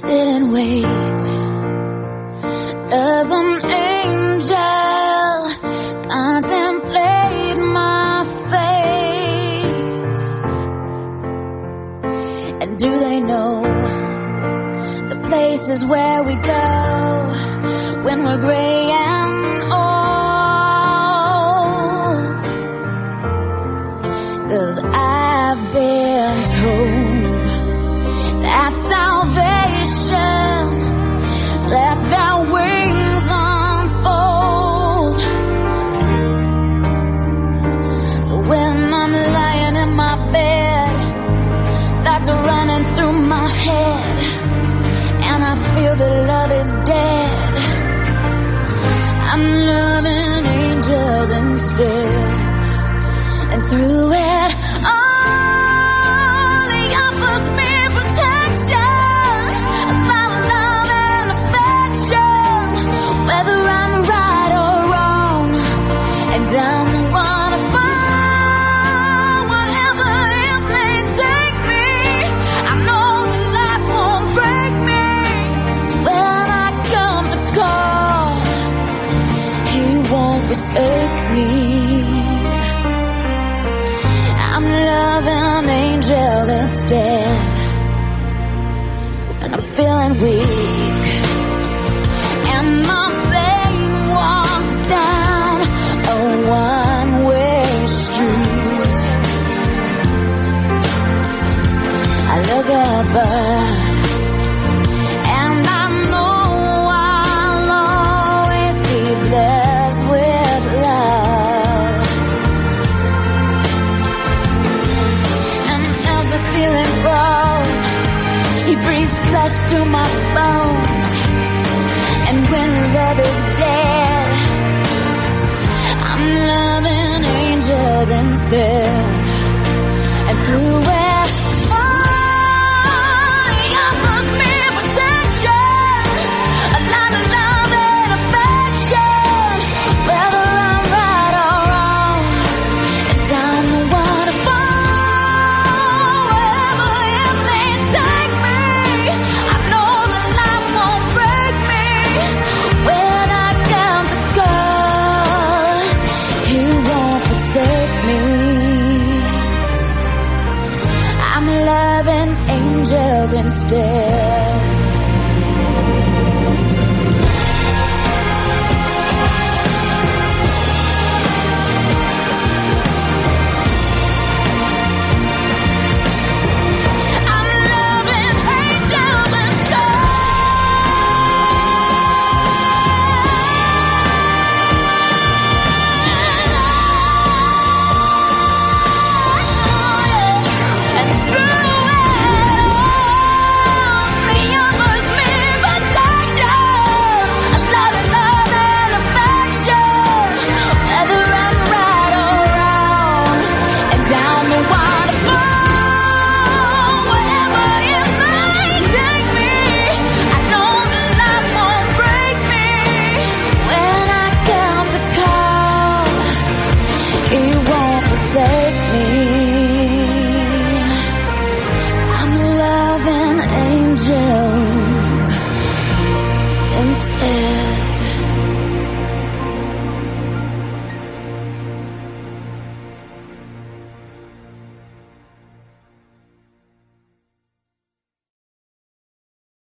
sit and wait. Does an angel contemplate my fate? And do they know the places where we go when we're gray and old? 'Cause I've been told that salvation lets their wings unfold. So when I'm lying in my bed, thoughts are running through my head, and I feel that love is dead, I'm loving angels instead. And through it all, he offers me protection, a lot of love and affection, whether I'm right or wrong. And I'm the one to fall, wherever it may take me. I know that life won't break me. When I come to call, he won't forsake me. I'm loving angels instead, and I'm feeling weak, and my brain walks down a one-way street. I look above, and I know I'll always be blessed with love. The feeling grows, he breathes flesh through my bones. And when love is dead, I'm loving angels instead. And through it all, he offers me protection, a lot of love and affection, whether I'm right or wrong. And I'm the one to fall. I'm loving angels instead.